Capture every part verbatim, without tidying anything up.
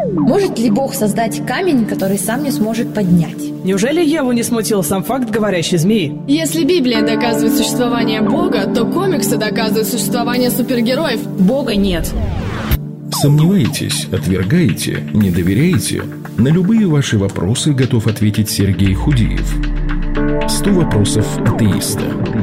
Может ли Бог создать камень, который сам не сможет поднять? Неужели Еву не смутил сам факт говорящей змеи? Если Библия доказывает существование Бога, то комиксы доказывают существование супергероев. Бога нет. Сомневаетесь, отвергаете, не доверяете? На любые ваши вопросы готов ответить Сергей Худиев. сто вопросов атеиста.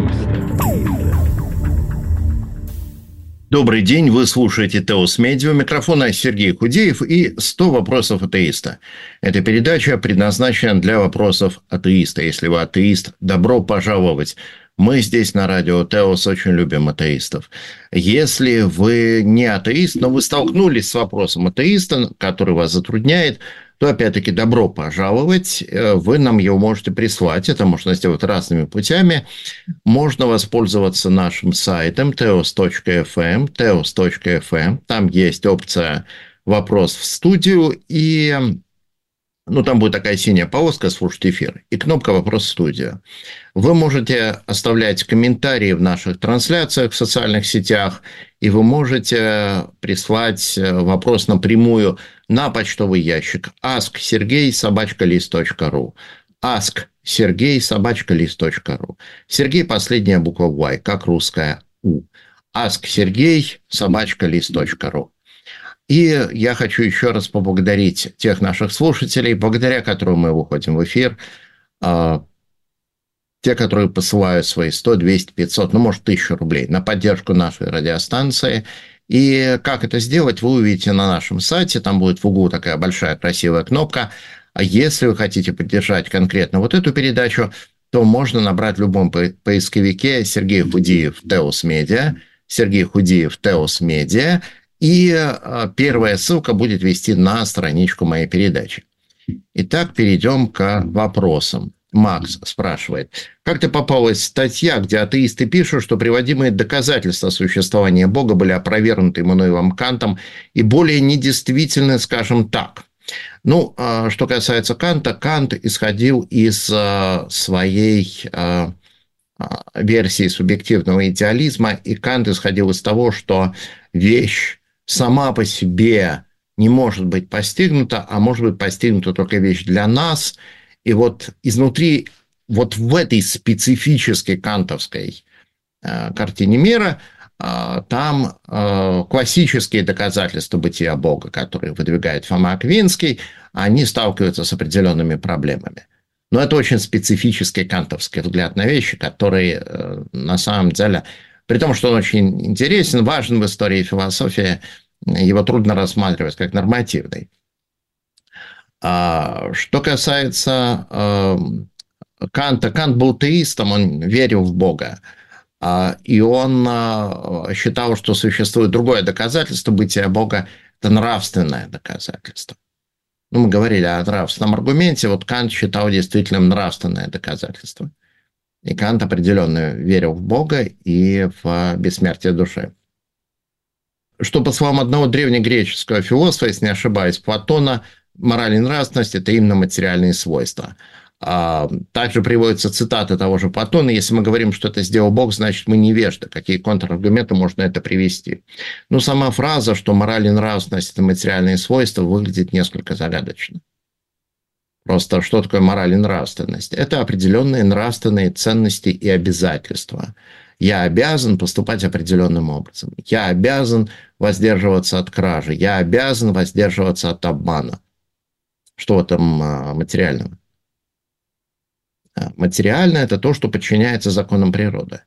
Добрый день, вы слушаете Теос Медиа. У микрофона Сергей Худеев и сто вопросов атеиста. Эта передача предназначена для вопросов атеиста. Если вы атеист, добро пожаловать. Мы здесь на радио Теос очень любим атеистов. Если вы не атеист, но вы столкнулись с вопросом атеиста, который вас затрудняет, то, опять-таки, добро пожаловать. Вы нам его можете прислать. Это можно сделать разными путями. Можно воспользоваться нашим сайтом теос точка эф эм, теос точка эф эм. Там есть опция «Вопрос в студию». И ну, там будет такая синяя полоска «Слушать эфир» и кнопка «Вопрос в студию». Вы можете оставлять комментарии в наших трансляциях в социальных сетях, и вы можете прислать вопрос напрямую на почтовый ящик ask sergey собака лист точка ру. ask sergey собака лист точка ру. Сергей – последняя буква Y, как русская У. ask sergey собака лист точка ру. И я хочу еще раз поблагодарить тех наших слушателей, благодаря которым мы выходим в эфир. Те, которые посылают свои сто, двести, пятьсот, ну, может, тысячу рублей на поддержку нашей радиостанции. И как это сделать, вы увидите на нашем сайте. Там будет в углу такая большая красивая кнопка. А если вы хотите поддержать конкретно вот эту передачу, то можно набрать в любом поисковике Сергей Худиев Теос Медиа, Сергей Худиев Теос Медиа, и первая ссылка будет вести на страничку моей передачи. Итак, перейдем к вопросам. Макс спрашивает, как-то попалась статья, где атеисты пишут, что приводимые доказательства существования Бога были опровергнуты Иммануилом Кантом и более недействительны, скажем так. Ну, что касается Канта, Кант исходил из своей версии субъективного идеализма, и Кант исходил из того, что вещь сама по себе не может быть постигнута, а может быть постигнута только вещь для нас. И вот изнутри, вот в этой специфической кантовской э, картине мира, э, там э, классические доказательства бытия Бога, которые выдвигает Фома Аквинский, они сталкиваются с определенными проблемами. Но это очень специфический кантовский взгляд на вещи, который э, на самом деле, при том, что он очень интересен, важен в истории философии, его трудно рассматривать как нормативный. Что касается э, Канта, Кант был теистом, он верил в Бога. Э, и он э, считал, что существует другое доказательство бытия Бога – это нравственное доказательство. Ну, мы говорили о нравственном аргументе, вот Кант считал действительно нравственное доказательство. И Кант определенно верил в Бога и в бессмертие души. Что, по словам одного древнегреческого философа, если не ошибаюсь, Платона, мораль и нравственность – это именно материальные свойства. Также приводятся цитаты того же Платона. Если мы говорим, что это сделал Бог, значит, мы невежды. Какие контраргументы можно это привести? Ну, сама фраза, что мораль и нравственность – это материальные свойства, выглядит несколько загадочно. Просто что такое мораль и нравственность? Это определенные нравственные ценности и обязательства. Я обязан поступать определенным образом. Я обязан воздерживаться от кражи. Я обязан воздерживаться от обмана. Что в этом материального? Материальное – это то, что подчиняется законам природы.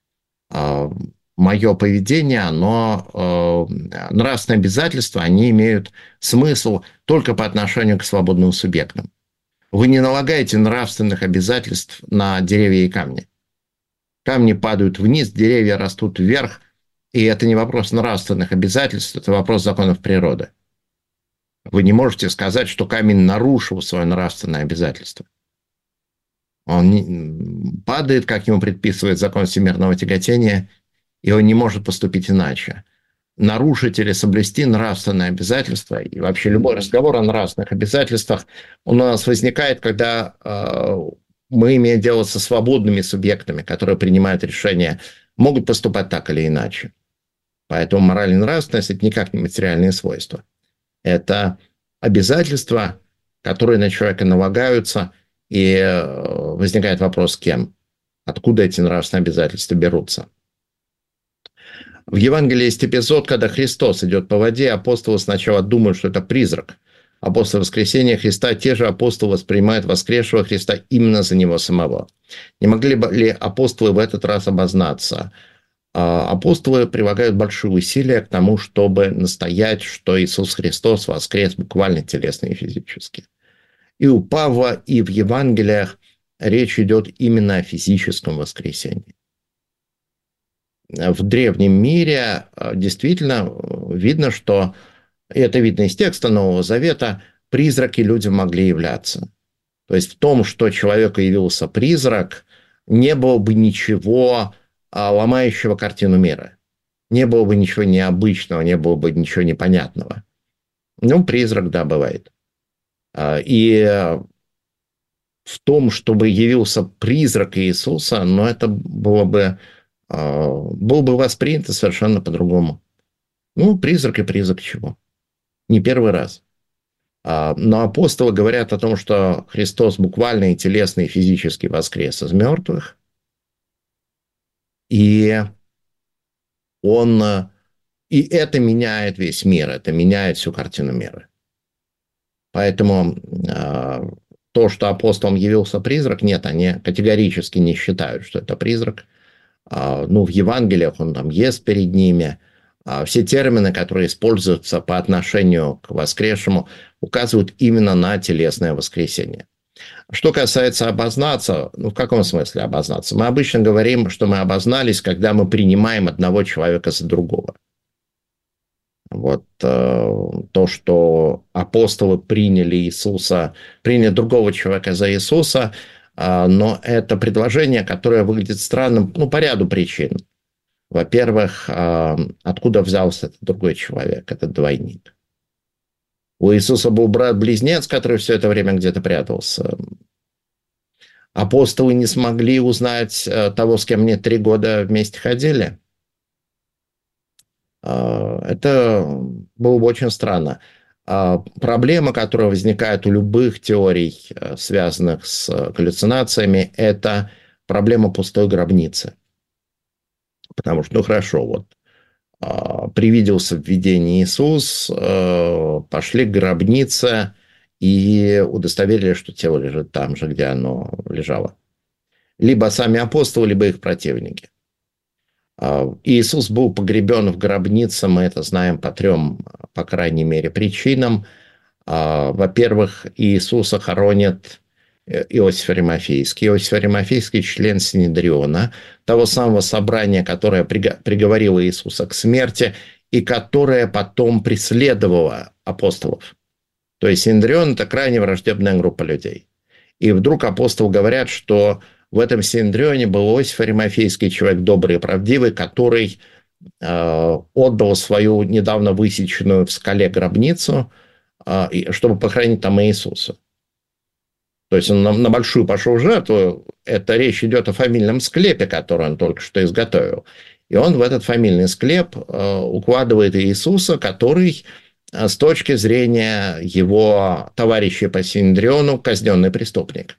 Мое поведение, оно, нравственные обязательства, они имеют смысл только по отношению к свободным субъектам. Вы не налагаете нравственных обязательств на деревья и камни. Камни падают вниз, деревья растут вверх, и это не вопрос нравственных обязательств, это вопрос законов природы. Вы не можете сказать, что камень нарушил свое нравственное обязательство. Он не, падает, как ему предписывает закон всемирного тяготения, и он не может поступить иначе. Нарушить или соблюсти нравственное обязательство, и вообще любой разговор о нравственных обязательствах, он у нас возникает, когда э, мы имеем дело со свободными субъектами, которые принимают решения, могут поступать так или иначе. Поэтому мораль и нравственность – это никак не материальные свойства. Это обязательства, которые на человека налагаются, и возникает вопрос, кем? Откуда эти нравственные обязательства берутся? В Евангелии есть эпизод, когда Христос идет по воде, апостолы сначала думают, что это призрак, а после воскресения Христа те же апостолы воспринимают воскресшего Христа именно за него самого. Не могли бы ли апостолы в этот раз обознаться? Апостолы прилагают большие усилия к тому, чтобы настоять, что Иисус Христос воскрес буквально телесно и физически. И у Павла, и в Евангелиях речь идет именно о физическом воскресении. В древнем мире действительно видно, что, и это видно из текста Нового Завета, призраки людям могли являться. То есть в том, что человеку явился призрак, не было бы ничего ломающего картину мира. Не было бы ничего необычного, не было бы ничего непонятного. Ну, призрак, да, бывает. И в том, чтобы явился призрак Иисуса, ну, это было бы, было бы воспринято совершенно по-другому. Ну, призрак и призрак чего? Не первый раз. Но апостолы говорят о том, что Христос буквально и телесно, и физически воскрес из мертвых. И он, и это меняет весь мир, это меняет всю картину мира. Поэтому э, то, что апостолам явился призрак, нет, они категорически не считают, что это призрак. Э, ну, в Евангелиях он там ест перед ними. Э, все термины, которые используются по отношению к воскресшему, указывают именно на телесное воскресение. Что касается обознаться, ну, в каком смысле обознаться? Мы обычно говорим, что мы обознались, когда мы принимаем одного человека за другого. Вот э, то, что апостолы приняли Иисуса, приняли другого человека за Иисуса, э, но это предложение, которое выглядит странным, ну, по ряду причин. Во-первых, э, откуда взялся этот другой человек, этот двойник? У Иисуса был брат-близнец, который все это время где-то прятался. Апостолы не смогли узнать того, с кем они три года вместе ходили. Это было бы очень странно. Проблема, которая возникает у любых теорий, связанных с галлюцинациями, это проблема пустой гробницы. Потому что, ну хорошо, вот привиделся в видении Иисус, пошли к гробнице и удостоверили, что тело лежит там же, где оно лежало. Либо сами апостолы, либо их противники. Иисус был погребен в гробнице, мы это знаем по трем, по крайней мере, причинам. Во-первых, Иисуса хоронят Иосиф Аримафейский. Иосиф Аримафейский – член Синедриона, того самого собрания, которое приговорило Иисуса к смерти и которое потом преследовало апостолов. То есть Синедрион – это крайне враждебная группа людей. И вдруг апостолы говорят, что в этом Синедрионе был Иосиф Аримафейский, человек добрый и правдивый, который э, отдал свою недавно высеченную в скале гробницу, э, чтобы похоронить там Иисуса. То есть он на, на большую пошел жертву. Это речь идет о фамильном склепе, который он только что изготовил. И он в этот фамильный склеп э, укладывает Иисуса, который э, с точки зрения его товарищей по Синедриону казненный преступник.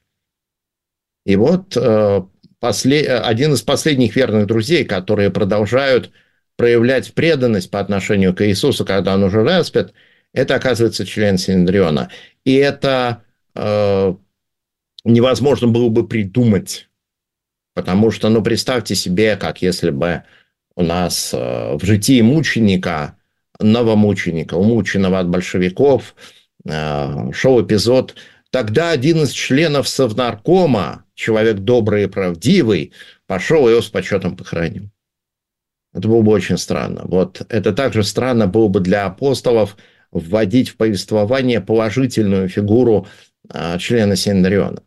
И вот э, послед... один из последних верных друзей, которые продолжают проявлять преданность по отношению к Иисусу, когда он уже распят, это, оказывается, член Синедриона. И это э, невозможно было бы придумать, потому что, ну, представьте себе, как если бы у нас э, в житии мученика, новомученика, умученного от большевиков, э, шел эпизод. Тогда один из членов Совнаркома, человек добрый и правдивый, пошел и его с почетом похоронил. Это было бы очень странно. Вот это также странно было бы для апостолов вводить в повествование положительную фигуру а, члена Синедриона.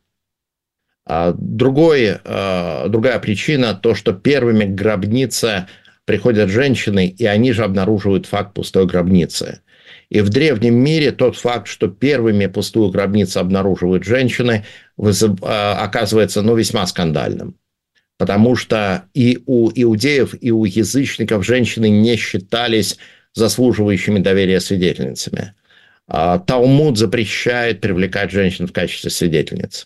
А другой, а, другая причина – то, что первыми к гробнице приходят женщины, и они же обнаруживают факт пустой гробницы. И в древнем мире тот факт, что первыми пустую гробницу обнаруживают женщины, вызыв... оказывается, ну, весьма скандальным. Потому что и у иудеев, и у язычников женщины не считались заслуживающими доверия свидетельницами. Талмуд запрещает привлекать женщин в качестве свидетельниц.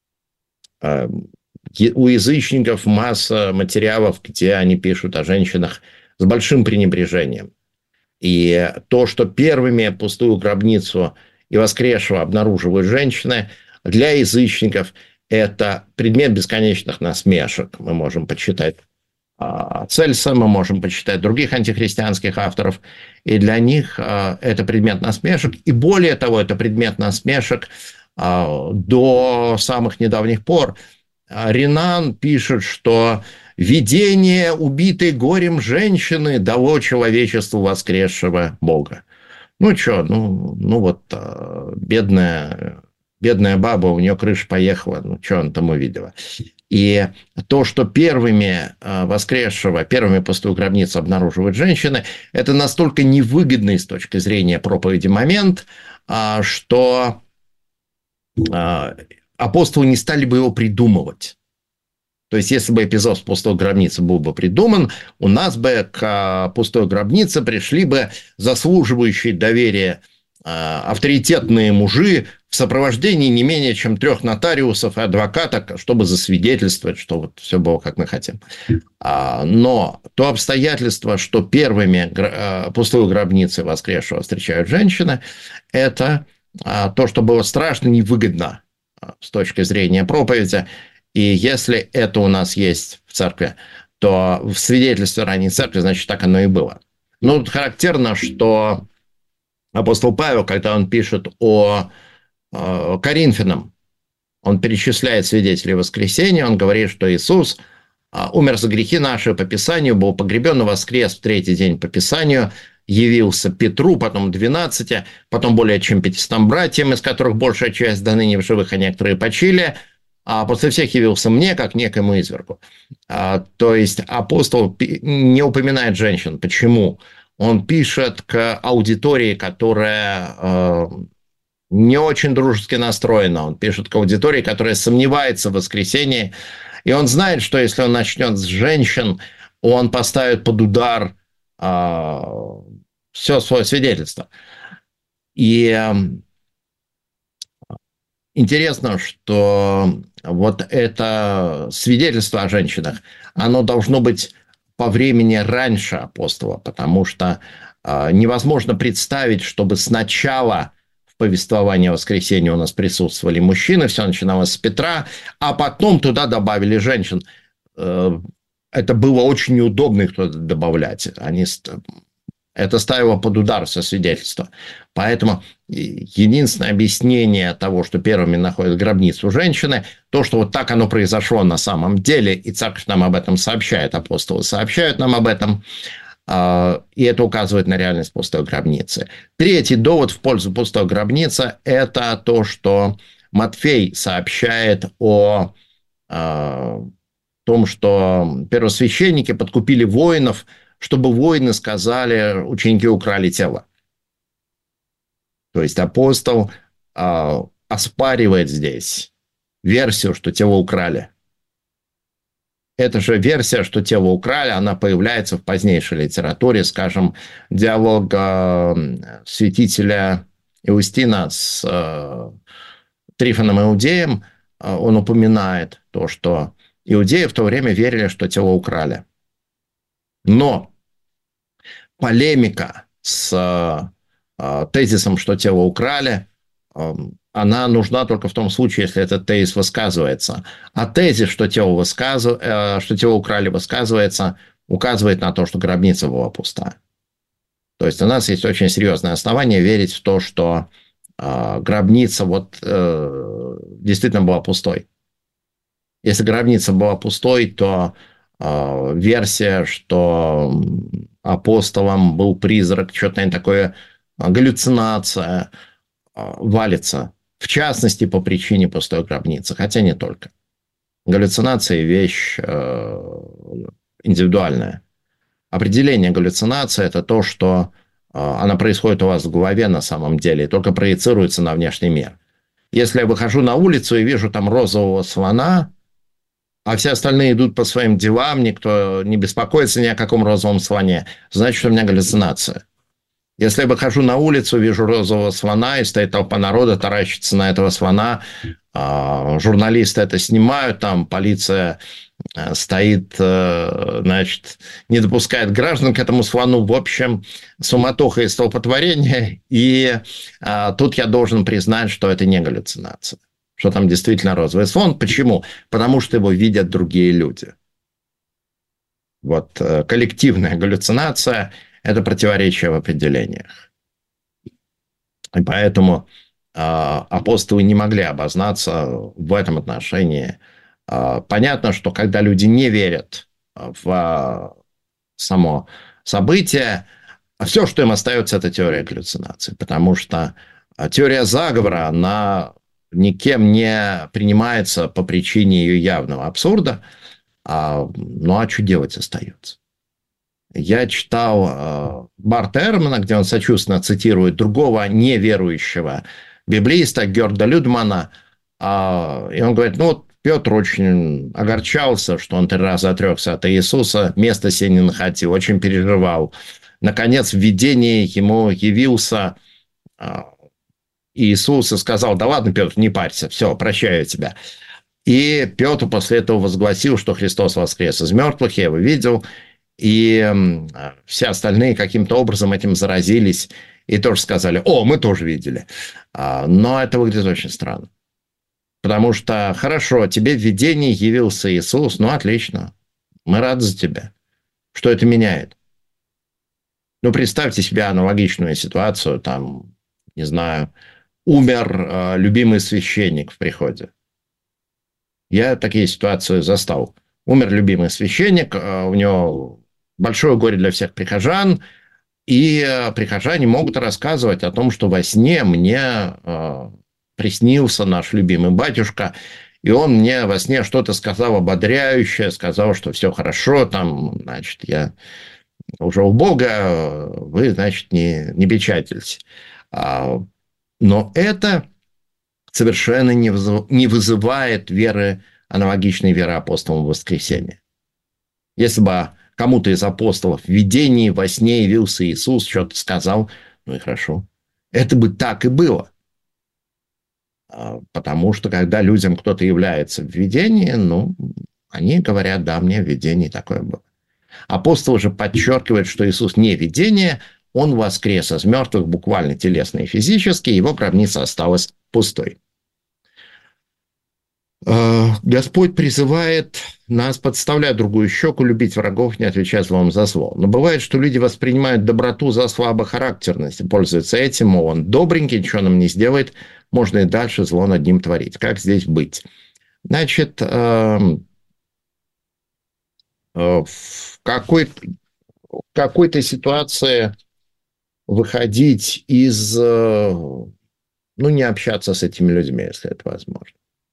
У язычников масса материалов, где они пишут о женщинах с большим пренебрежением. И то, что первыми пустую гробницу и воскресшего обнаруживают женщины, для язычников это предмет бесконечных насмешек. Мы можем почитать Цельса, мы можем почитать других антихристианских авторов, и для них это предмет насмешек, и более того, это предмет насмешек до самых недавних пор. Ренан пишет, что видение убитой горем женщины дало человечеству воскресшего Бога. Ну что, ну, ну вот бедная, бедная баба, у нее крыша поехала, ну что она там увидела. И то, что первыми воскресшего, первыми пустую гробницу обнаруживают женщины, это настолько невыгодный с точки зрения проповеди момент, что апостолы не стали бы его придумывать. То есть, если бы эпизод с пустой гробницей был бы придуман, у нас бы к пустой гробнице пришли бы заслуживающие доверия авторитетные мужи в сопровождении не менее чем трех нотариусов и адвоката, чтобы засвидетельствовать, что вот все было, как мы хотим. Но то обстоятельство, что первыми пустую гробницей воскресшего встречают женщины, это то, что было страшно невыгодно с точки зрения проповеди. И если это у нас есть в церкви, то в свидетельстве ранней церкви, значит, так оно и было. Ну, тут характерно, что апостол Павел, когда он пишет о э, Коринфянам, он перечисляет свидетелей воскресения, он говорит, что Иисус э, умер за грехи наши по Писанию, был погребен и воскрес в третий день по Писанию, явился Петру, потом двенадцати, потом более чем пятистам братьям, из которых большая часть до ныне в живых, а некоторые почили, а после всех явился мне, как некому извергу. А, то есть апостол не упоминает женщин. Почему? Он пишет к аудитории, которая э, не очень дружески настроена. Он пишет к аудитории, которая сомневается в воскресении. И он знает, что если он начнет с женщин, он поставит под удар э, все свое свидетельство. И э, интересно, что вот это свидетельство о женщинах, оно должно быть по времени раньше апостола, потому что э, невозможно представить, чтобы сначала в повествовании воскресения у нас присутствовали мужчины, все начиналось с Петра, а потом туда добавили женщин. Э, это было очень неудобно их туда добавлять. Они, это ставило под удар все свидетельство. Поэтому единственное объяснение того, что первыми находят гробницу женщины, то, что вот так оно произошло на самом деле, и церковь нам об этом сообщает, апостолы сообщают нам об этом, и это указывает на реальность пустой гробницы. Третий довод в пользу пустой гробницы – это то, что Матфей сообщает о том, что первосвященники подкупили воинов, чтобы воины сказали, ученики украли тело. То есть апостол э, оспаривает здесь версию, что тело украли. Эта же версия, что тело украли, она появляется в позднейшей литературе, скажем, диалог э, святителя Иустина с э, Трифоном Иудеем. Э, он упоминает то, что иудеи в то время верили, что тело украли. Но полемика с э, тезисом, что тело украли, э, она нужна только в том случае, если этот тезис высказывается. А тезис, что тело, высказыв... э, что тело украли, высказывается, указывает на то, что гробница была пуста. То есть у нас есть очень серьезное основание верить в то, что э, гробница вот, э, действительно была пустой. Если гробница была пустой, то э, версия, что апостолом был призрак, что-то такое, галлюцинация, э, валится. В частности, по причине пустой гробницы, хотя не только. Галлюцинация – вещь э, индивидуальная. Определение галлюцинации – это то, что э, она происходит у вас в голове на самом деле и только проецируется на внешний мир. Если я выхожу на улицу и вижу там розового слона, а все остальные идут по своим делам, никто не беспокоится ни о каком розовом слоне, значит, у меня галлюцинация. Если я выхожу на улицу, вижу розового слона, и стоит толпа народа, таращится на этого слона, журналисты это снимают, там полиция стоит, значит, не допускает граждан к этому слону. В общем, суматоха и столпотворение. И а, тут я должен признать, что это не галлюцинация. Что там действительно розовый слон. Почему? Потому что его видят другие люди. Вот коллективная галлюцинация – это противоречие в определениях. И поэтому а, апостолы не могли обознаться в этом отношении. Понятно, что когда люди не верят в само событие, все, что им остается, это теория галлюцинаций. Потому что теория заговора, она никем не принимается по причине ее явного абсурда. Ну, а что делать остается? Я читал Барта Эрмана, где он сочувственно цитирует другого неверующего библеиста Георга Людмана. И он говорит, ну вот, Петр очень огорчался, что он три раза отрекся от Иисуса, места себе не находил, очень переживал. Наконец, в видении ему явился Иисус и сказал, да ладно, Петр, не парься, все, прощаю тебя. И Петр после этого возгласил, что Христос воскрес из мертвых, я его видел, и все остальные каким-то образом этим заразились и тоже сказали, о, мы тоже видели. Но это выглядит очень странно. Потому что, хорошо, тебе в видении явился Иисус, ну, отлично, мы рады за тебя. Что это меняет? Ну, представьте себе аналогичную ситуацию, там, не знаю, умер э, любимый священник в приходе. Я такие ситуации застал. Умер любимый священник, э, у него большое горе для всех прихожан, и э, прихожане могут рассказывать о том, что во сне мне... Э, приснился наш любимый батюшка, и он мне во сне что-то сказал ободряющее, сказал, что все хорошо, там, значит, я уже у Бога, вы, значит, не, не печатайтесь. Но это совершенно не вызывает веры, аналогичной веры апостолам в воскресенье. Если бы кому-то из апостолов в видении во сне явился Иисус, что-то сказал, ну и хорошо. Это бы так и было. Потому что, когда людям кто-то является в видении, ну, они говорят, да, мне в видении такое было. Апостол же подчеркивает, что Иисус не видение, он воскрес из мертвых буквально телесно и физически, его гробница осталась пустой. Господь призывает нас подставлять другую щеку, любить врагов, не отвечать злом за зло. Но бывает, что люди воспринимают доброту за слабохарактерность и пользуются этим, мол, он добренький, ничего нам не сделает, можно и дальше зло над ним творить. Как здесь быть? Значит, в какой-то, в какой-то ситуации выходить из... Ну, не общаться с этими людьми, если это возможно.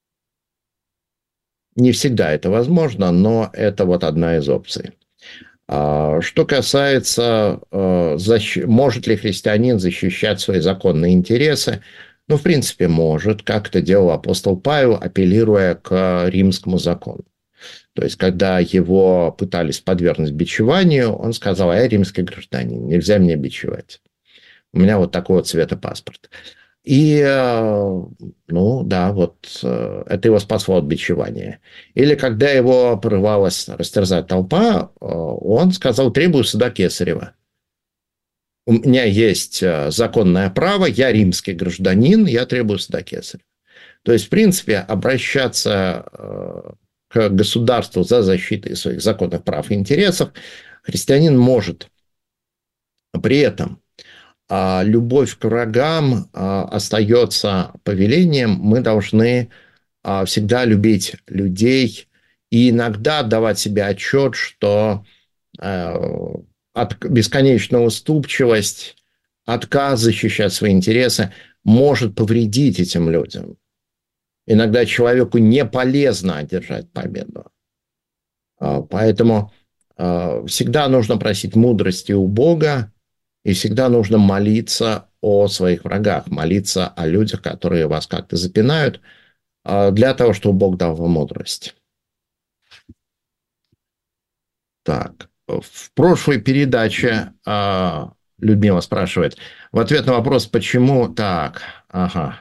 Не всегда это возможно, но это вот одна из опций. Что касается, может ли христианин защищать свои законные интересы, ну, в принципе, может, как это делал апостол Павел, апеллируя к римскому закону. То есть, когда его пытались подвергнуть бичеванию, он сказал, а я римский гражданин, нельзя меня бичевать. У меня вот такого цвета паспорт. И, ну, да, вот это его спасло от бичевания. Или когда его порывалась растерзать толпа, он сказал, требую суда Кесарева. У меня есть законное право, я римский гражданин, я требую суда Кесарева. То есть, в принципе, обращаться к государству за защитой своих законных прав и интересов христианин может. При этом а любовь к врагам а, остается повелением. Мы должны а, всегда любить людей и иногда давать себе отчет, что а, от, бесконечная уступчивость, отказ защищать свои интересы может повредить этим людям. Иногда человеку не полезно одержать победу. А, поэтому а, всегда нужно просить мудрости у Бога. И всегда нужно молиться о своих врагах, молиться о людях, которые вас как-то запинают, для того, чтобы Бог дал вам мудрость. Так, в прошлой передаче Людмила спрашивает. В ответ на вопрос, почему так? Ага.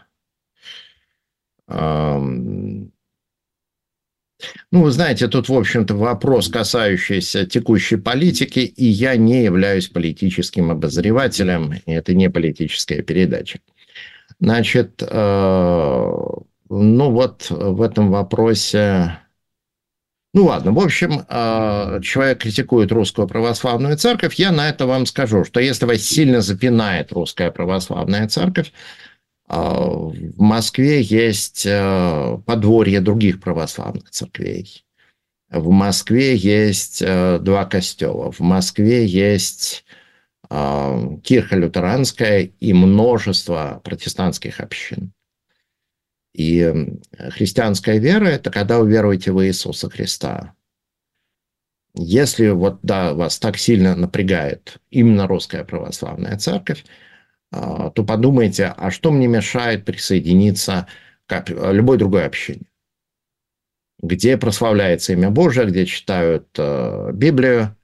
Эм... Ну, вы знаете, тут, в общем-то, вопрос, касающийся текущей политики, и я не являюсь политическим обозревателем, и это не политическая передача. Значит, э... ну вот в этом вопросе... Ну ладно, в общем, человек критикует Русскую Православную Церковь, я на это вам скажу, что если вас сильно запинает Русская Православная Церковь, в Москве есть подворье других православных церквей. В Москве есть два костела. В Москве есть кирха лютеранская и множество протестантских общин. И христианская вера – это когда вы веруете в Иисуса Христа. Если вот, да, вас так сильно напрягает именно Русская Православная Церковь, то подумайте, а что мне мешает присоединиться к любой другой общине, где прославляется имя Божие, где читают Библию.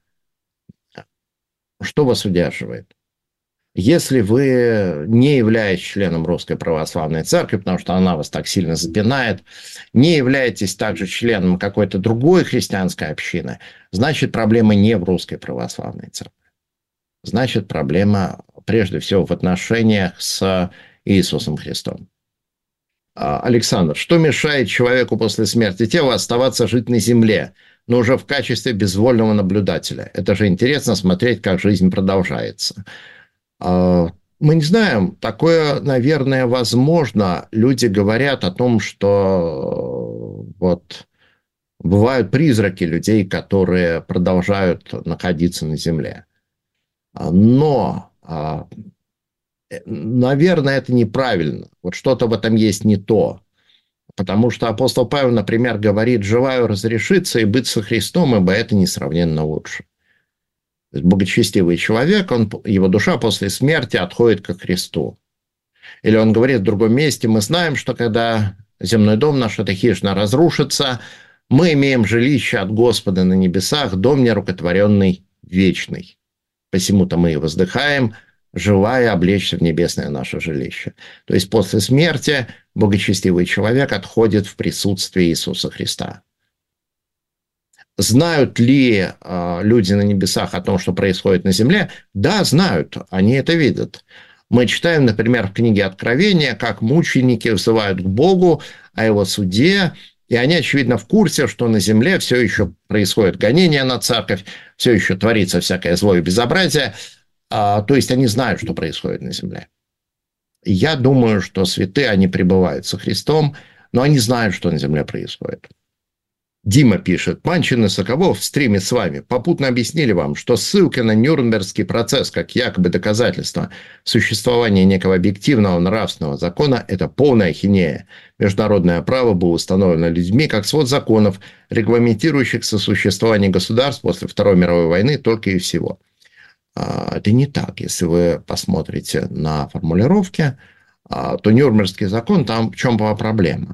Что вас удерживает? Если вы не являетесь членом Русской Православной Церкви, потому что она вас так сильно запинает, не являетесь также членом какой-то другой христианской общины, значит, проблема не в Русской Православной Церкви. Значит, проблема прежде всего в отношениях с Иисусом Христом. Александр, что мешает человеку после смерти тела оставаться жить на земле, но уже в качестве безвольного наблюдателя? Это же интересно смотреть, как жизнь продолжается. Мы не знаем, такое, наверное, возможно. Люди говорят о том, что вот бывают призраки людей, которые продолжают находиться на земле. Но, наверное, это неправильно. Вот что-то в этом есть не то. Потому что апостол Павел, например, говорит: «Желаю разрешиться и быть со Христом, ибо это несравненно лучше». Благочестивый человек, он, его душа после смерти отходит ко Христу. Или он говорит в другом месте: мы знаем, что когда земной дом наш, эта хижина, разрушится, мы имеем жилище от Господа на небесах, дом нерукотворенный, вечный. Посему-то мы и воздыхаем, желая облечься в небесное наше жилище. То есть после смерти благочестивый человек отходит в присутствие Иисуса Христа. Знают ли э, люди на небесах о том, что происходит на земле? Да, знают, они это видят. Мы читаем, например, в книге Откровения, как мученики взывают к Богу о его суде, и они, очевидно, в курсе, что на земле все еще происходит гонение на церковь, все еще творится всякое зло и безобразие, э, то есть они знают, что происходит на земле. Я думаю, что святые, они пребывают со Христом, но они знают, что на земле происходит. Дима пишет: Панчин и Соколов в стриме с вами попутно объяснили вам, что ссылка на Нюрнбергский процесс как якобы доказательство существования некого объективного нравственного закона – это полная ахинея. Международное право было установлено людьми как свод законов, регламентирующих сосуществование государств после Второй мировой войны только и всего. Это не так. Если вы посмотрите на формулировки, то Нюрнбергский закон, там в чем была проблема?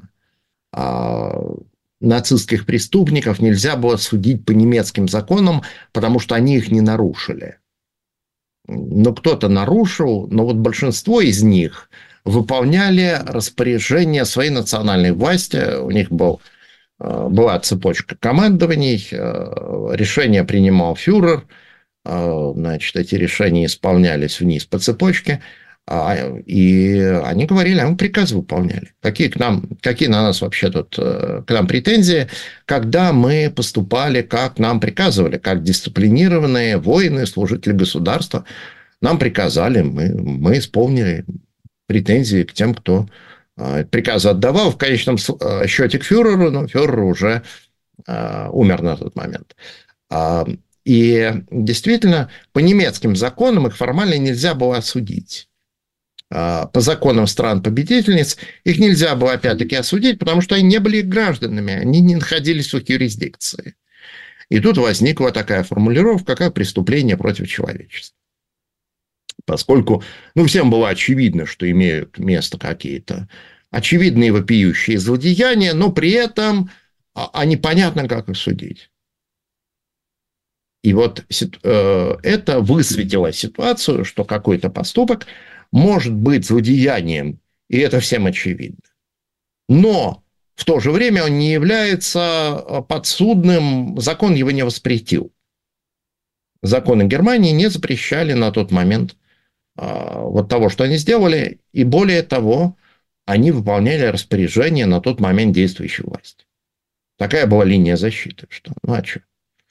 Нацистских преступников нельзя было судить по немецким законам, потому что они их не нарушили. Но кто-то нарушил, но вот большинство из них выполняли распоряжения своей национальной власти. У них был, была цепочка командований, решения принимал фюрер, значит, эти решения исполнялись вниз по цепочке. И они говорили, а мы приказы выполняли. Какие, к нам, какие на нас вообще тут к нам претензии, когда мы поступали, как нам приказывали, как дисциплинированные воины, служители государства. Нам приказали, мы, мы исполнили претензии к тем, кто приказы отдавал. В конечном счете к фюреру, но фюрер уже умер на тот момент. И действительно, по немецким законам их формально нельзя было осудить. По законам стран-победительниц их нельзя было, опять-таки, осудить, потому что они не были гражданами, они не находились в их юрисдикции. И тут возникла такая формулировка, как преступление против человечества. Поскольку, ну, всем было очевидно, что имеют место какие-то очевидные вопиющие злодеяния, но при этом а, а непонятно, как их судить. И вот это высветило ситуацию, что какой-то поступок может быть злодеянием, и это всем очевидно. Но в то же время он не является подсудным, закон его не воспретил. Законы Германии не запрещали на тот момент вот того, что они сделали, и более того, они выполняли распоряжение на тот момент действующей власти. Такая была линия защиты, что, ну а что?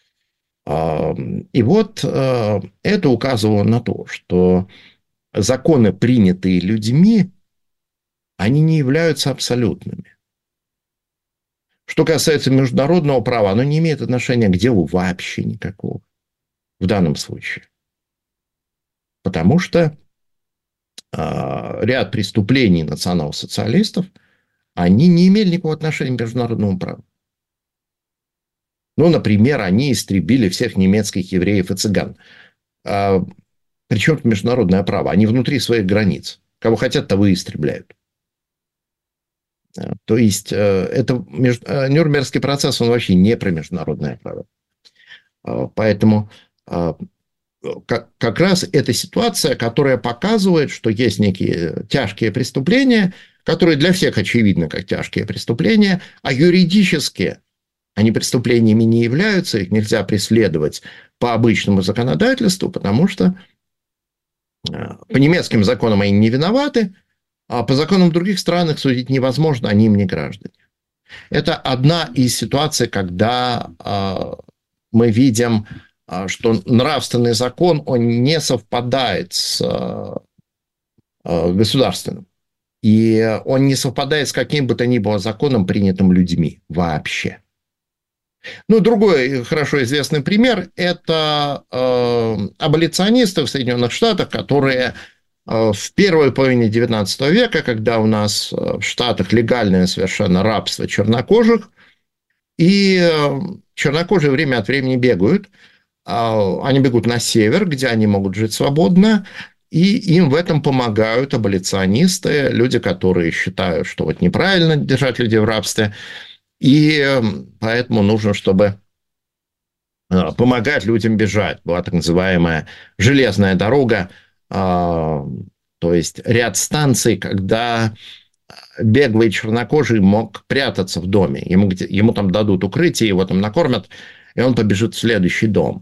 И вот это указывало на то, что законы, принятые людьми, они не являются абсолютными. Что касается международного права, оно не имеет отношения к делу вообще никакого в данном случае. Потому что ряд преступлений национал-социалистов, они не имели никакого отношения к международному праву. Ну, например, они истребили всех немецких евреев и цыган. А, причем международное право? Они внутри своих границ. Кого хотят, того и истребляют. То есть, это между... Нюрнбергский процесс, он вообще не про международное право. Поэтому как, как раз это ситуация, которая показывает, что есть некие тяжкие преступления, которые для всех очевидны как тяжкие преступления, а юридически они преступлениями не являются, их нельзя преследовать по обычному законодательству, потому что по немецким законам они не виноваты, а по законам других стран их судить невозможно, они им не граждане. Это одна из ситуаций, когда мы видим, что нравственный закон, он не совпадает с государственным. И он не совпадает с каким бы то ни было законом, принятым людьми вообще. Ну, другой хорошо известный пример – это э, аболиционисты в Соединенных Штатах, которые э, в первой половине девятнадцатого века, когда у нас в Штатах легальное совершенно рабство чернокожих, и э, чернокожие время от времени бегают, э, они бегут на север, где они могут жить свободно, и им в этом помогают аболиционисты, люди, которые считают, что вот неправильно держать людей в рабстве. И поэтому нужно, чтобы помогать людям бежать. Была так называемая железная дорога, то есть ряд станций, когда беглый чернокожий мог прятаться в доме. Ему, ему там дадут укрытие, его там накормят, и он побежит в следующий дом.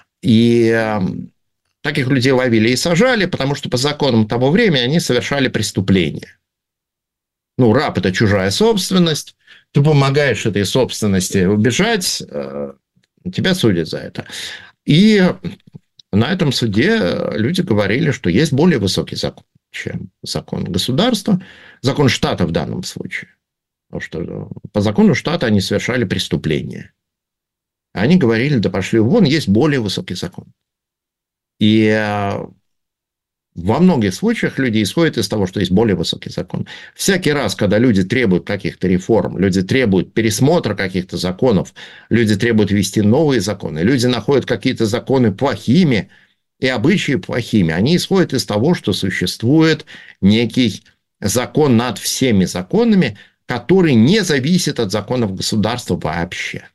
И таких людей ловили и сажали, потому что по законам того времени они совершали преступления. Ну, раб – это чужая собственность. Ты помогаешь этой собственности убежать, тебя судят за это. И на этом суде люди говорили, что есть более высокий закон, чем закон государства, закон штата в данном случае. Потому что по закону штата они совершали преступления. Они говорили, да пошли вон, есть более высокий закон. И во многих случаях люди исходят из того, что есть более высокий закон. Всякий раз, когда люди требуют каких-то реформ, люди требуют пересмотра каких-то законов, люди требуют ввести новые законы, люди находят какие-то законы плохими и обычаи плохими, они исходят из того, что существует некий закон над всеми законами, который не зависит от законов государства вообще.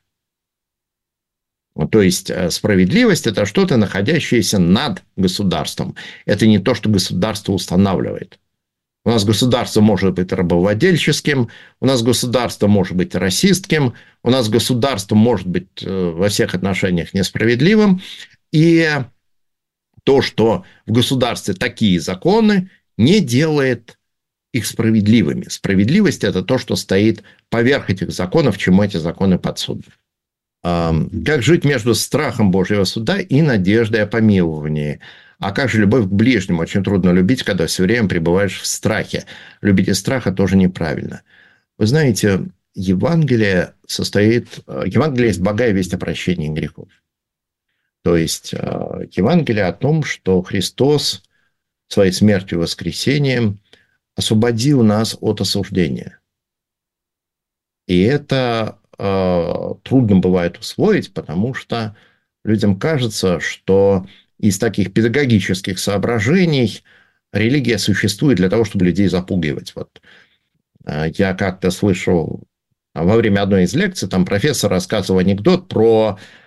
То есть, справедливость – это что-то, находящееся над государством. Это не то, что государство устанавливает. У нас государство может быть рабовладельческим, у нас государство может быть расистским, у нас государство может быть во всех отношениях несправедливым. И то, что в государстве такие законы, не делает их справедливыми. Справедливость – это то, что стоит поверх этих законов, чему эти законы подсудны. Как жить между страхом Божьего суда и надеждой о помиловании? А как же любовь к ближнему? Очень трудно любить, когда все время пребываешь в страхе. Любить из страха тоже неправильно. Вы знаете, Евангелие состоит... Евангелие есть благая весть о прощении грехов. То есть, Евангелие о том, что Христос своей смертью и воскресением освободил нас от осуждения. И это... трудно бывает усвоить, потому что людям кажется, что из таких педагогических соображений религия существует для того, чтобы людей запугивать. Вот я как-то слышал во время одной из лекций, там профессор рассказывал анекдот про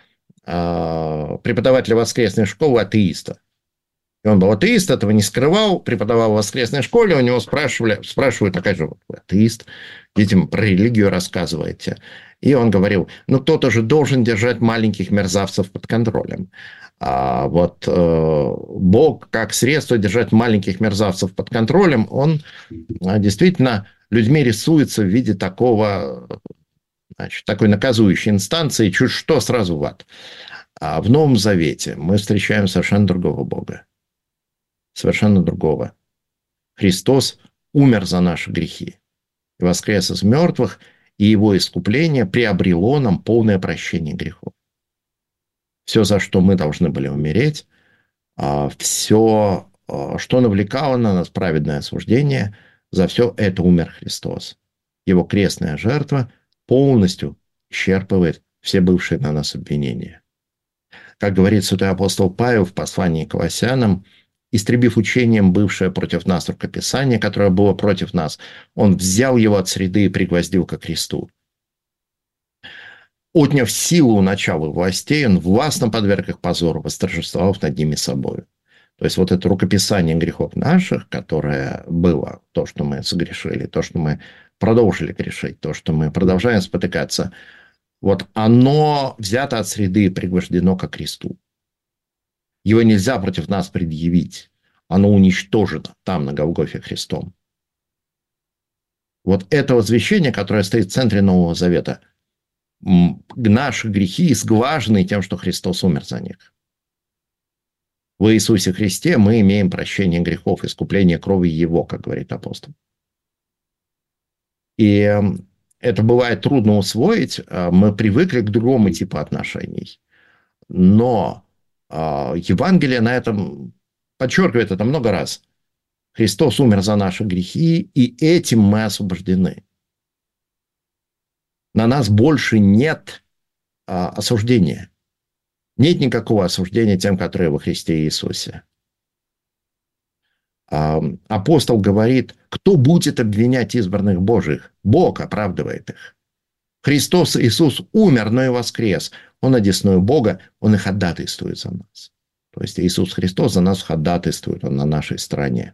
преподавателя воскресной школы атеиста. И он был атеист, этого не скрывал, преподавал в воскресной школе, у него спрашивали, спрашивают, такая же, вы атеист, детям про религию рассказываете. И он говорил, ну, кто-то же должен держать маленьких мерзавцев под контролем. А вот э, Бог, как средство держать маленьких мерзавцев под контролем, он э, действительно людьми рисуется в виде такого, значит, такой наказующей инстанции, чуть что сразу в ад. А в Новом Завете мы встречаем совершенно другого Бога. Совершенно другого. Христос умер за наши грехи и воскрес из мертвых, и его искупление приобрело нам полное прощение грехов. Все, за что мы должны были умереть, все, что навлекало на нас праведное осуждение, за все это умер Христос. Его крестная жертва полностью исчерпывает все бывшие на нас обвинения. Как говорит святой апостол Павел в послании к Колоссянам, истребив учением бывшее против нас рукописание, которое было против нас, он взял его от среды и пригвоздил ко кресту. Отняв силу начала властей, он властно подверг их позору, восторжествовав над ними собою. То есть, вот это рукописание грехов наших, которое было, то, что мы согрешили, то, что мы продолжили грешить, то, что мы продолжаем спотыкаться, вот оно взято от среды и пригвождено ко кресту. Его нельзя против нас предъявить. Оно уничтожено там, на Голгофе, Христом. Вот это возвещение, которое стоит в центре Нового Завета, наши грехи сглажены тем, что Христос умер за них. В Иисусе Христе мы имеем прощение грехов, искупление крови Его, как говорит апостол. И это бывает трудно усвоить. Мы привыкли к другому типу отношений. Но Евангелие на этом подчеркивает это много раз. Христос умер за наши грехи, и этим мы освобождены. На нас больше нет а, осуждения. Нет никакого осуждения тем, которые во Христе Иисусе. А, апостол говорит, кто будет обвинять избранных Божьих? Бог оправдывает их. Христос Иисус умер, но и воскрес. Он одесную Бога, Он и ходатайствует за нас. То есть Иисус Христос за нас ходатайствует, Он на нашей стороне.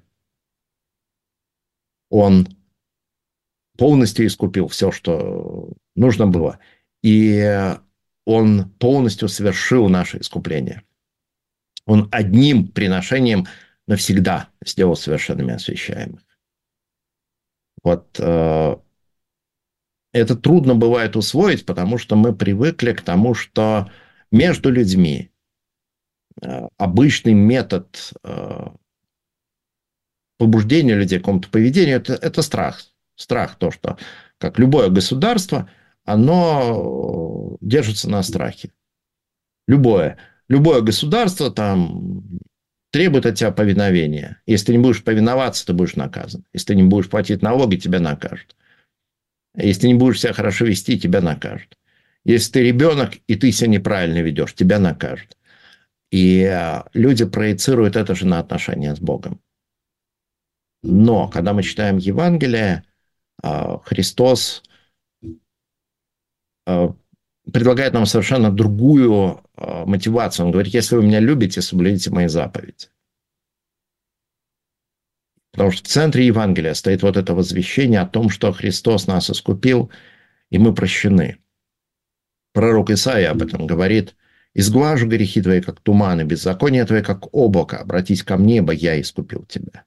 Он полностью искупил все, что нужно было. И Он полностью совершил наше искупление. Он одним приношением навсегда сделал совершенными освящаемых. Вот э, это трудно бывает усвоить, потому что мы привыкли к тому, что между людьми э, обычный метод э, побуждения людей к какому-то поведению это, это страх. Страх, то, что, как любое государство, оно держится на страхе. Любое. Любое государство там требует от тебя повиновения. Если ты не будешь повиноваться, ты будешь наказан. Если ты не будешь платить налоги, тебя накажут. Если ты не будешь себя хорошо вести, тебя накажут. Если ты ребенок, и ты себя неправильно ведешь, тебя накажут. И люди проецируют это же на отношения с Богом. Но, когда мы читаем Евангелие, Христос предлагает нам совершенно другую мотивацию. Он говорит, если вы меня любите, соблюдите мои заповеди. Потому что в центре Евангелия стоит вот это возвещение о том, что Христос нас искупил, и мы прощены. Пророк Исаия об этом говорит. «Изглажу грехи твои, как туман, и беззаконие твои, как облако. Обратись ко мне, ибо я искупил тебя».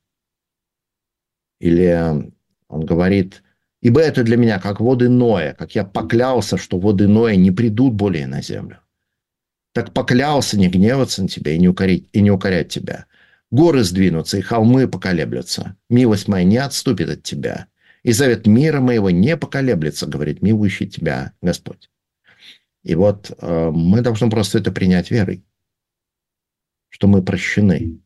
Или он говорит, ибо это для меня как воды Ноя, как я поклялся, что воды Ноя не придут более на землю. Так поклялся не гневаться на тебя и не укорить, и не укорять тебя. Горы сдвинутся, и холмы поколеблются. Милость моя не отступит от тебя. И завет мира моего не поколеблется, говорит милующий тебя Господь. И вот э, мы должны просто это принять верой, что мы прощены.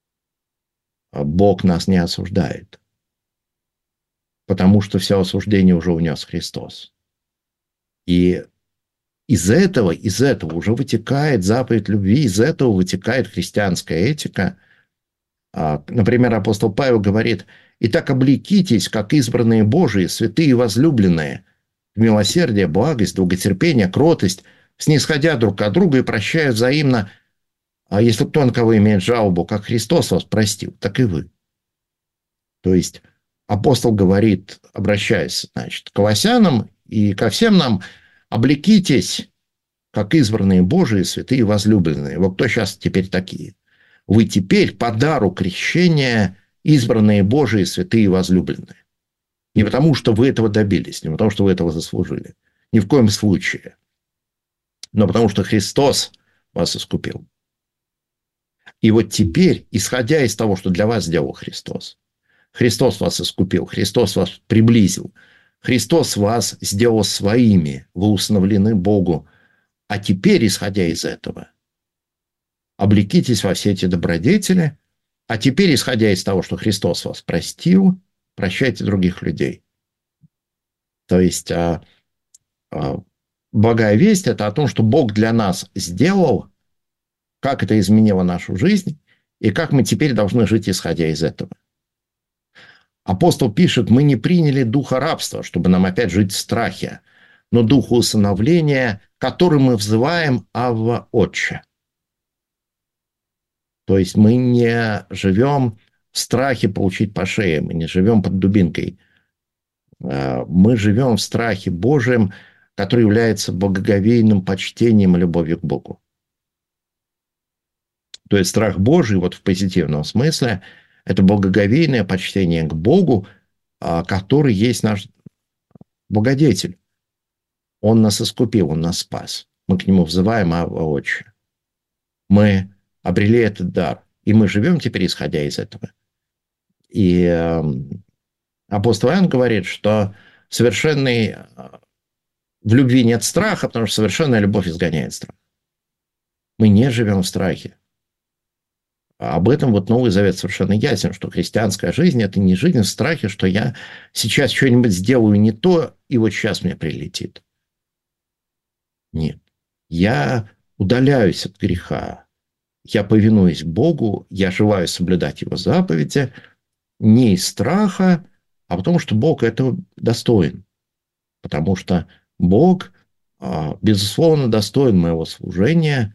Бог нас не осуждает. Потому что все осуждение уже унес Христос. И из этого, из этого уже вытекает заповедь любви, из этого вытекает христианская этика. Например, апостол Павел говорит, «Итак, облекитесь, как избранные Божии, святые и возлюбленные, в милосердие, благость, долготерпение, кротость, снисходя друг от друга и прощая взаимно. А если кто на кого имеет жалобу, как Христос вас простил, так и вы. То есть апостол говорит, обращаясь, значит, к колоссянам и ко всем нам: облекитесь, как избранные Божии, святые, возлюбленные. Вот кто сейчас теперь такие? Вы теперь по дару крещения избранные Божии, святые, возлюбленные. Не потому, что вы этого добились, не потому, что вы этого заслужили. Ни в коем случае. Но потому, что Христос вас искупил. И вот теперь, исходя из того, что для вас сделал Христос, Христос вас искупил, Христос вас приблизил, Христос вас сделал своими, вы усыновлены Богу. А теперь, исходя из этого, облекитесь во все эти добродетели, а теперь, исходя из того, что Христос вас простил, прощайте других людей. То есть, а, а, благая весть – это о том, что Бог для нас сделал, как это изменило нашу жизнь, и как мы теперь должны жить, исходя из этого. Апостол пишет: мы не приняли духа рабства, чтобы нам опять жить в страхе, но духа усыновления, который мы взываем Авва, Отче. То есть мы не живем в страхе получить по шее, мы не живем под дубинкой. Мы живем в страхе Божьем, который является благоговейным почтением и любовью к Богу. То есть страх Божий, вот в позитивном смысле, это благоговейное почтение к Богу, который есть наш благодетель. Он нас искупил, Он нас спас. Мы к Нему взываем Авва, Отче. Мы обрели этот дар, и мы живем теперь, исходя из этого. И э, апостол Иоанн говорит, что совершенный, в любви нет страха, потому что совершенная любовь изгоняет страх. Мы не живем в страхе. Об этом вот Новый Завет совершенно ясен, что христианская жизнь – это не жизнь в страхе, что я сейчас что-нибудь сделаю не то, и вот сейчас мне прилетит. Нет. Я удаляюсь от греха. Я повинуюсь Богу, я желаю соблюдать Его заповеди не из страха, а потому что Бог этого достоин. Потому что Бог, безусловно, достоин моего служения.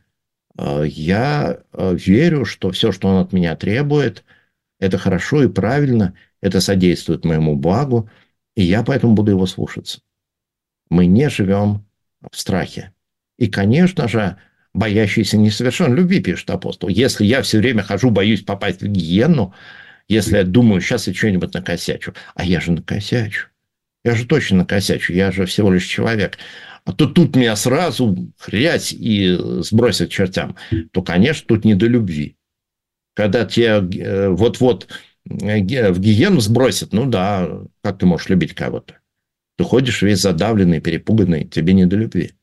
Я верю, что все, что Он от меня требует, это хорошо и правильно, это содействует моему благу, и я поэтому буду Его слушаться. Мы не живем в страхе. И, конечно же, боящийся несовершенной любви, пишет апостол. Если я все время хожу, боюсь попасть в гиенну, если я думаю, сейчас я что-нибудь накосячу, а я же накосячу. Я же точно накосячу, я же всего лишь человек. А то тут меня сразу хрять и сбросят к чертям. То, конечно, тут не до любви. Когда тебя вот-вот в гиену сбросят, ну да, как ты можешь любить кого-то? Ты ходишь весь задавленный, перепуганный, тебе не до любви.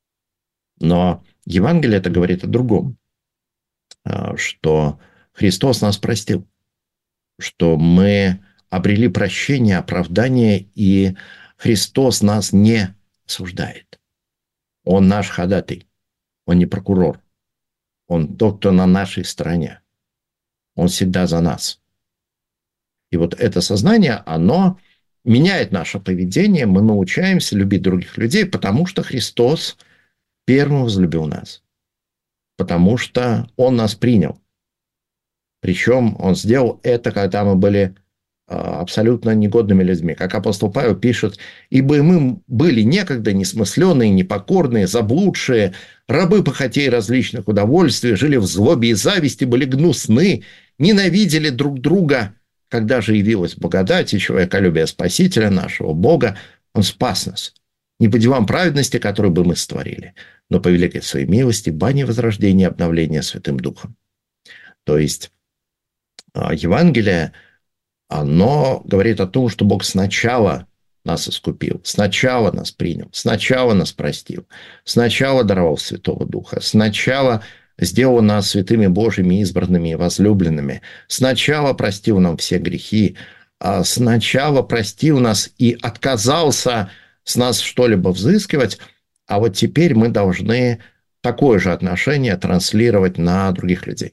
Но Евангелие это говорит о другом. Что Христос нас простил. Что мы обрели прощение, оправдание, и Христос нас не осуждает. Он наш ходатай. Он не прокурор. Он тот, кто на нашей стороне. Он всегда за нас. И вот это сознание, оно меняет наше поведение. Мы научаемся любить других людей, потому что Христос первым возлюбил нас. Потому что Он нас принял. Причем Он сделал это, когда мы были абсолютно негодными людьми. Как апостол Павел пишет: «Ибо мы были некогда несмысленные, непокорные, заблудшие, рабы похотей различных удовольствий, жили в злобе и зависти, были гнусны, ненавидели друг друга. Когда же явилась благодать и человеколюбие Спасителя нашего Бога, Он спас нас. Не по делам праведности, которые бы мы сотворили, но по великой своей милости, бани возрождения и обновления Святым Духом». То есть Евангелие, оно говорит о том, что Бог сначала нас искупил, сначала нас принял, сначала нас простил, сначала даровал Святого Духа, сначала сделал нас святыми Божьими, избранными и возлюбленными, сначала простил нам все грехи, сначала простил нас и отказался с нас что-либо взыскивать, а вот теперь мы должны такое же отношение транслировать на других людей.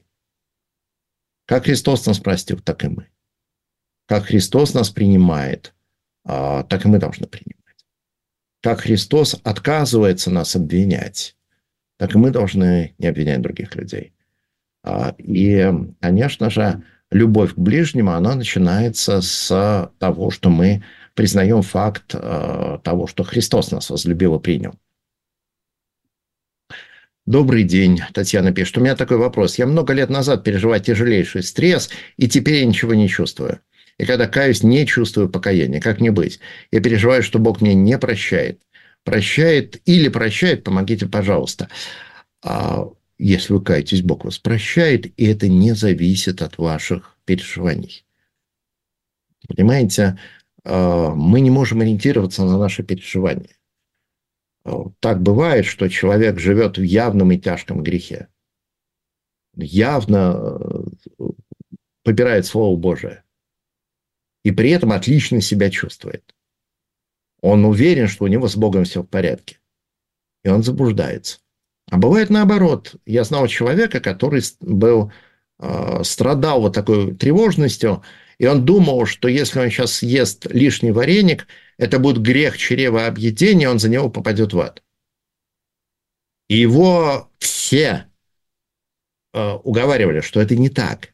Как Христос нас простил, так и мы. Как Христос нас принимает, так и мы должны принимать. Как Христос отказывается нас обвинять, так и мы должны не обвинять других людей. И, конечно же, любовь к ближнему, она начинается с того, что мы признаем факт того, что Христос нас возлюбил и принял. Добрый день, Татьяна пишет. У меня такой вопрос. Я много лет назад переживал тяжелейший стресс, и теперь я ничего не чувствую. И когда каюсь, не чувствую покаяния. Как мне быть? Я переживаю, что Бог мне не прощает. Прощает или прощает, помогите, пожалуйста. А если вы каетесь, Бог вас прощает, и это не зависит от ваших переживаний. Понимаете, мы не можем ориентироваться на наши переживания. Так бывает, что человек живет в явном и тяжком грехе. Явно попирает Слово Божие. И при этом отлично себя чувствует. Он уверен, что у него с Богом все в порядке. И он заблуждается. А бывает наоборот. Я знал человека, который был, э, страдал вот такой тревожностью, и он думал, что если он сейчас съест лишний вареник, это будет грех чревообъедения, он за него попадет в ад. И его все э, уговаривали, что это не так.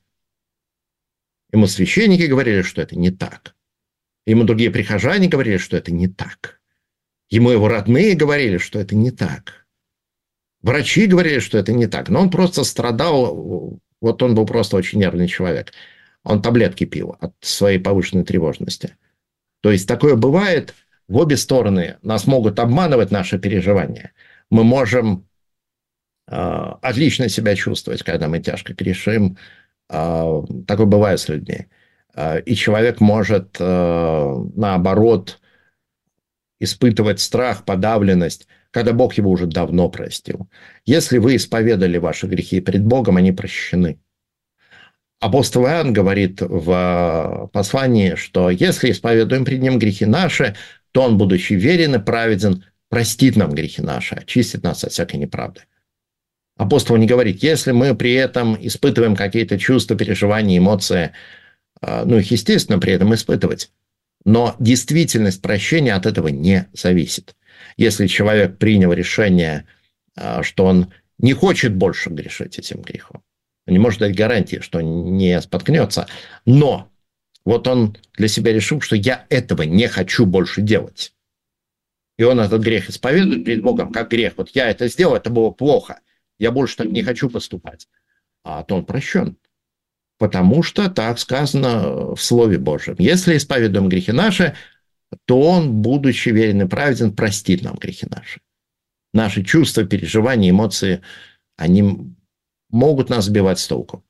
Ему священники говорили, что это не так. Ему другие прихожане говорили, что это не так. Ему его родные говорили, что это не так. Врачи говорили, что это не так. Но он просто страдал. Вот он был просто очень нервный человек. Он таблетки пил от своей повышенной тревожности. То есть такое бывает в обе стороны. Нас могут обманывать наши переживания. Мы можем э, отлично себя чувствовать, когда мы тяжко грешим. Э, такое бывает с людьми. Э, и человек может, э, наоборот, испытывать страх, подавленность, когда Бог его уже давно простил. Если вы исповедали ваши грехи пред Богом, они прощены. Апостол Иоанн говорит в послании, что если исповедуем пред Ним грехи наши, то Он, будучи верен и праведен, простит нам грехи наши, очистит нас от всякой неправды. Апостол не говорит, если мы при этом испытываем какие-то чувства, переживания, эмоции, ну их, естественно, при этом испытывать. Но действительность прощения от этого не зависит. Если человек принял решение, что он не хочет больше грешить этим грехом, он не может дать гарантии, что не споткнется, но вот он для себя решил, что я этого не хочу больше делать. И он этот грех исповедует перед Богом как грех. Вот я это сделал, это было плохо, я больше так не хочу поступать. А то он прощен. Потому что так сказано в Слове Божьем. Если исповедуем грехи наши, то Он, будучи верен и праведен, простит нам грехи наши. Наши чувства, переживания, эмоции, они могут нас сбивать с толку.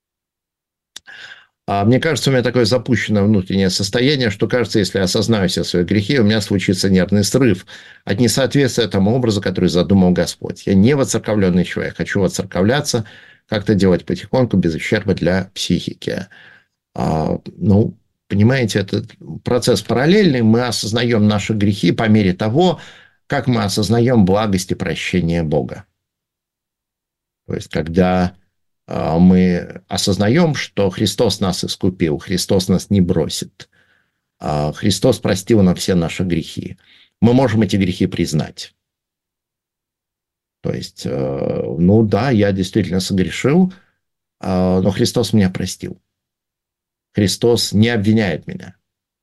А мне кажется, у меня такое запущенное внутреннее состояние, что, кажется, если я осознаю все свои грехи, у меня случится нервный срыв от несоответствия тому образу, который задумал Господь. Я не воцерковленный человек, хочу воцерковляться, как-то делать потихоньку, без ущерба для психики. А, ну, понимаете, этот процесс параллельный. Мы осознаем наши грехи по мере того, как мы осознаем благость и прощение Бога. То есть, когда а, мы осознаем, что Христос нас искупил, Христос нас не бросит, а, Христос простил нам все наши грехи, мы можем эти грехи признать. То есть, э, ну да, я действительно согрешил, э, но Христос меня простил. Христос не обвиняет меня.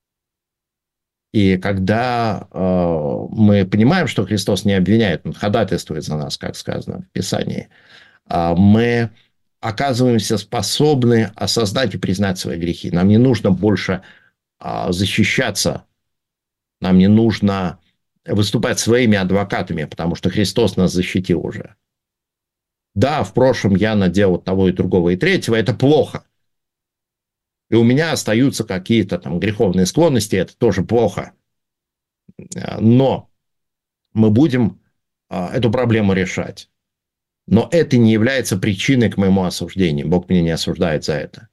И когда э, мы понимаем, что Христос не обвиняет, Он ходатайствует за нас, как сказано в Писании, э, мы оказываемся способны осознать и признать свои грехи. Нам не нужно больше э, защищаться, нам не нужно выступать своими адвокатами, потому что Христос нас защитил уже. Да, в прошлом я наделал того и другого и третьего, это плохо. И у меня остаются какие-то там греховные склонности, это тоже плохо. Но мы будем эту проблему решать. Но это не является причиной к моему осуждению. Бог меня не осуждает за это.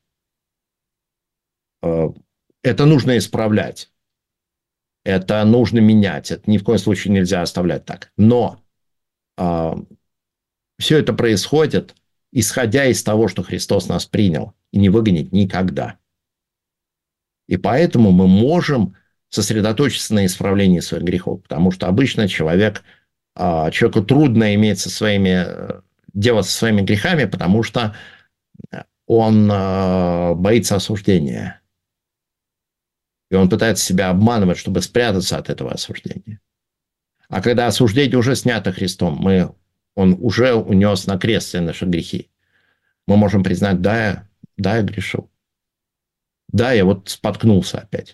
Это нужно исправлять. Это нужно менять. Это ни в коем случае нельзя оставлять так. Но э, все это происходит, исходя из того, что Христос нас принял и не выгонит никогда. И поэтому мы можем сосредоточиться на исправлении своих грехов. Потому что обычно человек человеку трудно иметь со своими, дело со своими грехами, потому что он боится осуждения. И он пытается себя обманывать, чтобы спрятаться от этого осуждения. А когда осуждение уже снято Христом, мы, он уже унес на крест все наши грехи, мы можем признать: да, я, да, я грешил. Да, я вот споткнулся опять.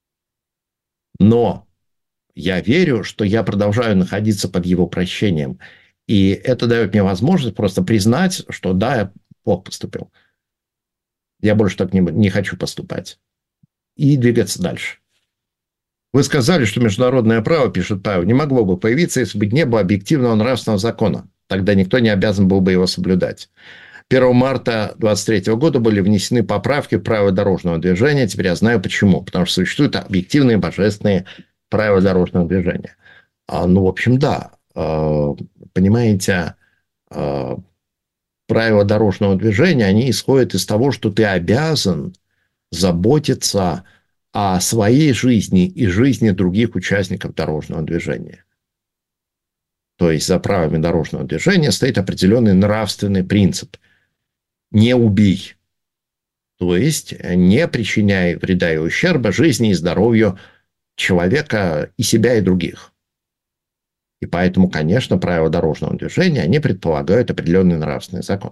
Но я верю, что я продолжаю находиться под его прощением. И это дает мне возможность просто признать, что да, я плохо поступил. Я больше так не, не хочу поступать. И двигаться дальше. Вы сказали, что международное право, пишет Павел, не могло бы появиться, если бы не было объективного нравственного закона. Тогда никто не обязан был бы его соблюдать. первого марта двадцать третьего года были внесены поправки в правила дорожного движения. Теперь я знаю почему. Потому что существуют объективные божественные правила дорожного движения. А, ну, в общем, да. А, понимаете, а, правила дорожного движения, они исходят из того, что ты обязан заботиться о своей жизни и жизни других участников дорожного движения. То есть за правилами дорожного движения стоит определенный нравственный принцип. Не убей. То есть не причиняй вреда и ущерба жизни и здоровью человека и себя, и других. И поэтому, конечно, правила дорожного движения, они предполагают определенный нравственный закон.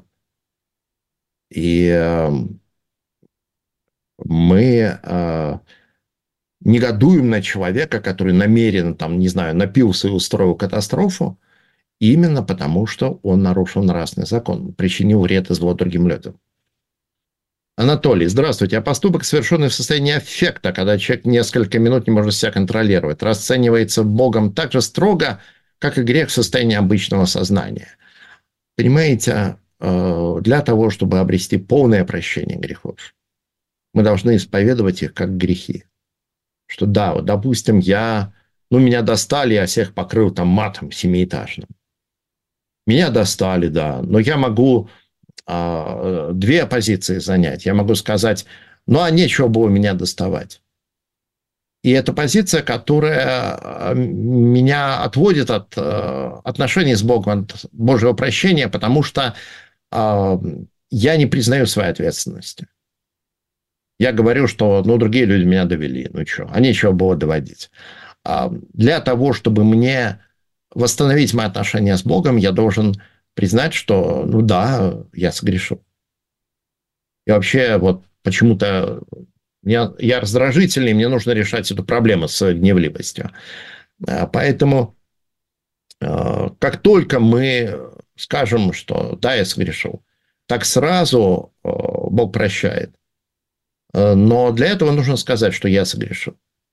И э, мы э, негодуем на человека, который намеренно, там, не знаю, напился и устроил катастрофу, именно потому, что он нарушил нравственный закон, причинил вред и зло другим людям. Анатолий, здравствуйте. А поступок, совершенный в состоянии аффекта, когда человек несколько минут не может себя контролировать, расценивается Богом так же строго, как и грех в состоянии обычного сознания. Понимаете, для того, чтобы обрести полное прощение грехов, мы должны исповедовать их как грехи. Что да, вот, допустим, я, ну, меня достали, я всех покрыл там матом семиэтажным. Меня достали, да, но я могу а, две позиции занять. Я могу сказать, ну, а нечего было меня доставать. И это позиция, которая меня отводит от а, отношений с Богом, от Божьего прощения, потому что а, я не признаю своей ответственности. Я говорю, что ну, другие люди меня довели. Ну что, а нечего было доводить. А для того, чтобы мне восстановить мои отношения с Богом, я должен признать, что, ну да, я согрешил. И вообще, вот почему-то я, я раздражительный, мне нужно решать эту проблему с гневливостью. Поэтому, как только мы скажем, что да, я согрешил, так сразу Бог прощает. Но для этого нужно сказать, что я согрешил.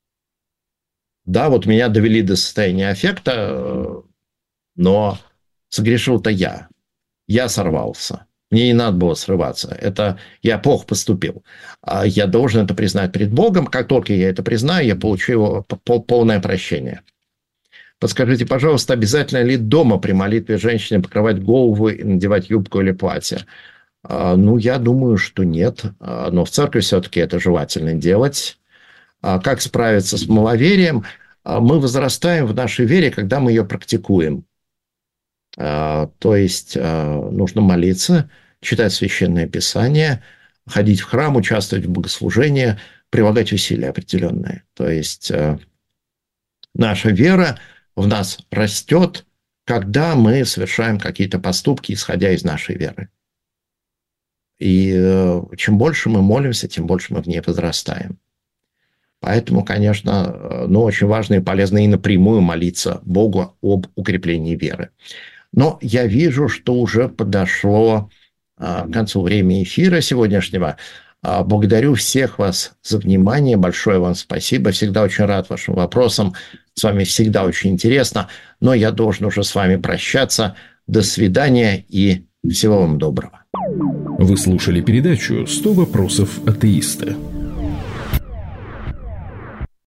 Да, вот меня довели до состояния аффекта, но согрешил-то я. Я сорвался. Мне не надо было срываться. Это я плохо поступил. Я должен это признать перед Богом. Как только я это признаю, я получу его полное прощение. Подскажите, пожалуйста, обязательно ли дома при молитве женщине покрывать голову и надевать юбку или платье? Ну, я думаю, что нет. Но в церкви все-таки это желательно делать. Как справиться с маловерием? Мы возрастаем в нашей вере, когда мы ее практикуем. То есть нужно молиться, читать Священное Писание, ходить в храм, участвовать в богослужении, прилагать усилия определенные. То есть наша вера в нас растет, когда мы совершаем какие-то поступки, исходя из нашей веры. И чем больше мы молимся, тем больше мы в ней возрастаем. Поэтому, конечно, ну, очень важно и полезно и напрямую молиться Богу об укреплении веры. Но я вижу, что уже подошло к концу времени эфира сегодняшнего. Благодарю всех вас за внимание. Большое вам спасибо. Всегда очень рад вашим вопросам. С вами всегда очень интересно. Но я должен уже с вами прощаться. До свидания и всего вам доброго. Вы слушали передачу «сто вопросов атеиста».